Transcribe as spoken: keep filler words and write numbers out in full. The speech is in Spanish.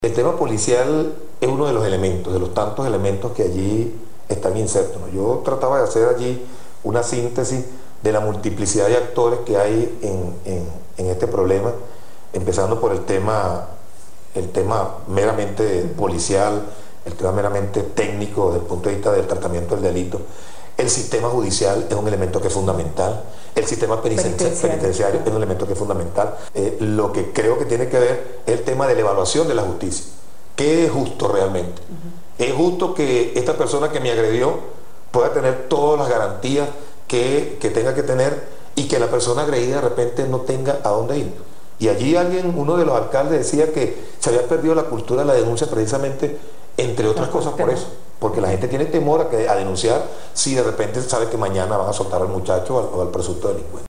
El tema policial es uno de los elementos, de los tantos elementos que allí están insertos, ¿no? Yo trataba de hacer allí una síntesis de la multiplicidad de actores que hay en, en, en este problema, empezando por el tema, el tema meramente policial, el tema meramente técnico desde el punto de vista del tratamiento del delito. El sistema judicial es un elemento que es fundamental, el sistema penitenciario, penitenciario es un elemento que es fundamental. Eh, lo que creo que tiene que ver es el tema de la evaluación de la justicia. ¿Qué es justo realmente? Uh-huh. ¿Es justo que esta persona que me agredió pueda tener todas las garantías que, que tenga que tener y que la persona agredida de repente no tenga a dónde ir? Y allí alguien, uno de los alcaldes decía que se había perdido la cultura de la denuncia precisamente, entre otras cosas por eso, porque la gente tiene temor a, que, a denunciar si de repente sabe que mañana van a soltar al muchacho o al, o al presunto delincuente.